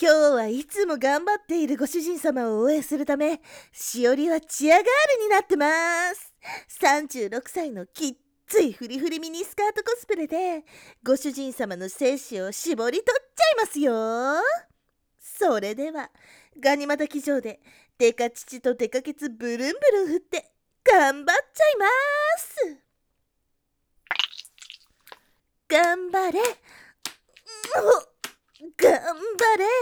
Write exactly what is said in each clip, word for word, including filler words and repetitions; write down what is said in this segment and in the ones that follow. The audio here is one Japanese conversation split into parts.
今日はいつも頑張っているご主人様を応援するため、しおりはチアガールになってます。さんじゅうろくさいのきっついフリフリミニスカートコスプレで、ご主人様の精子を絞り取っちゃいますよ。それでは、ガニ股騎乗で、デカ乳とデカケツブルンブルン振って、頑張っちゃいます。頑張れ。頑張れ。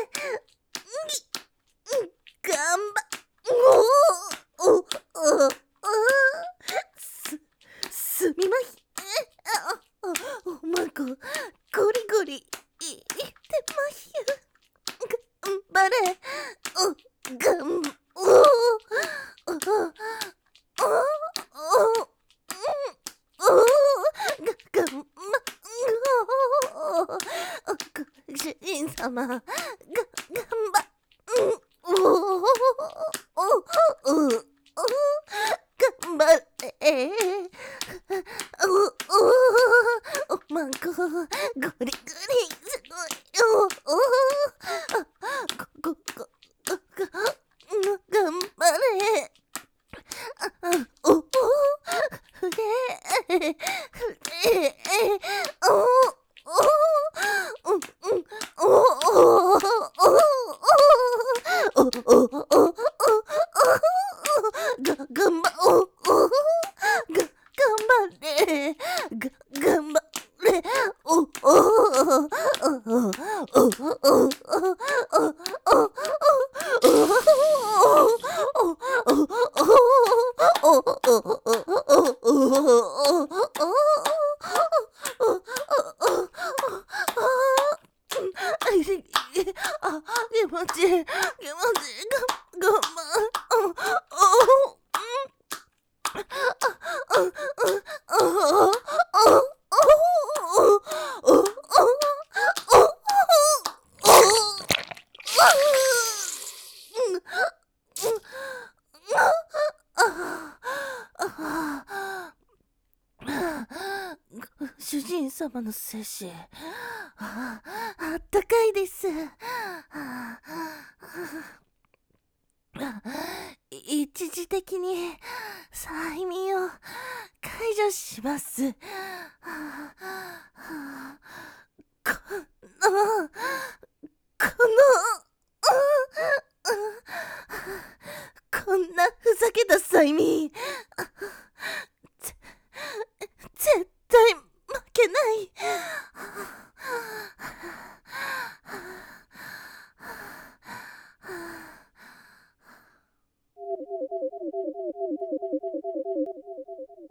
頑張おおおおすすみません。おまんこゴリゴリいってますよ。頑張れ。おがんおおおおおががんまおご主人様ががんばおおおおお頑張れ。おおおまんこゴリゴリすごいよ。おごごごご頑張れ。おおふれふれおおおうんうんおおおおおおおおががんばおおが頑張れが頑張れおおおおおおあ、気持ちいい、気持ちいい、が、がま、お、お、主人様の精子、あったかいです。一時的に催眠を解除します。